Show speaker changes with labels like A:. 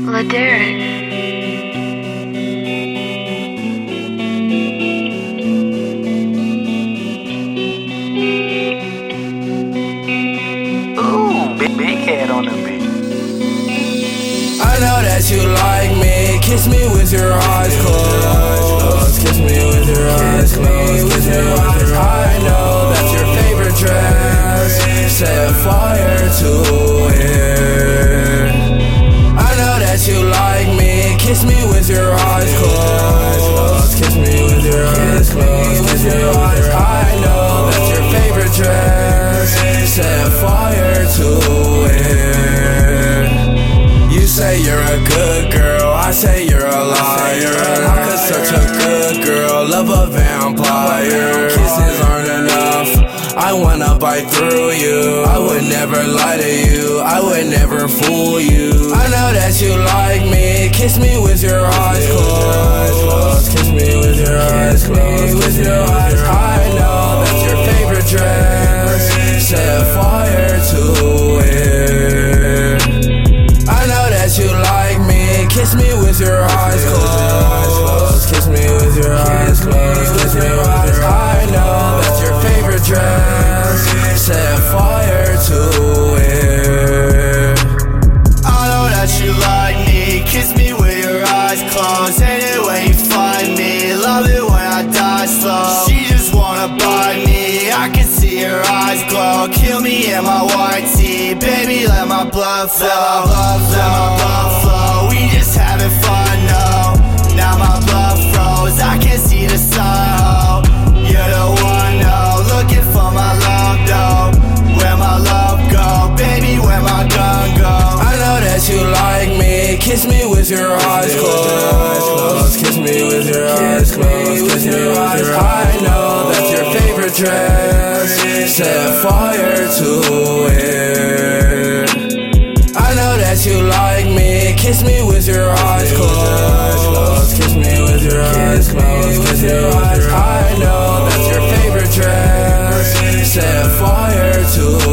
A: Ladera.
B: Big head on the beat.
C: I know that you like me. Kiss me with your eyes closed. Kiss me with your eyes closed. Kiss me with your eyes. I know that's your favorite dress. Set fire to it. I know that you like me. Kiss me with your eyes closed. Kiss me with your eyes closed. Kiss me with your eyes. I know that's your favorite dress. Set fire to it. You say you're a good girl, I say you're a liar. How could such a good girl love a vampire? Kisses aren't enough, I wanna bite through you. I would never lie to you, I would never fool you. I know that you like me, kiss me with your eyes closed. Kiss me with your eyes closed, with your eyes. I know that's your favorite dress. Set fire to it. I know that you like me. Kiss me with your eyes closed. Kiss me with your eyes closed. Kiss me with your eyes. I know that's your favorite dress. Set fire to it.
D: I know that you like me. Kiss me with your eyes closed. Hate it when you find me. Love it when I die slow. She just wanna bite me. I can see her eyes glow. Kill me in my white tee. Baby, let my blood flow. Let my blood flow. We just having fun, no. Now my blood froze. I can't see the sun, oh. You're the one, no. Looking for my love, though. Where my love go? Baby, where my gun go?
C: I know that you like me. Kiss me with your eyes closed. Kiss me with your eyes closed. Kiss me with your eyes. I know that's your favorite dress. Set fire to it. I know that you like me. Kiss me with your eyes closed. Kiss me with your eyes closed. Kiss me with your eyes. I know that's your favorite dress. Set fire to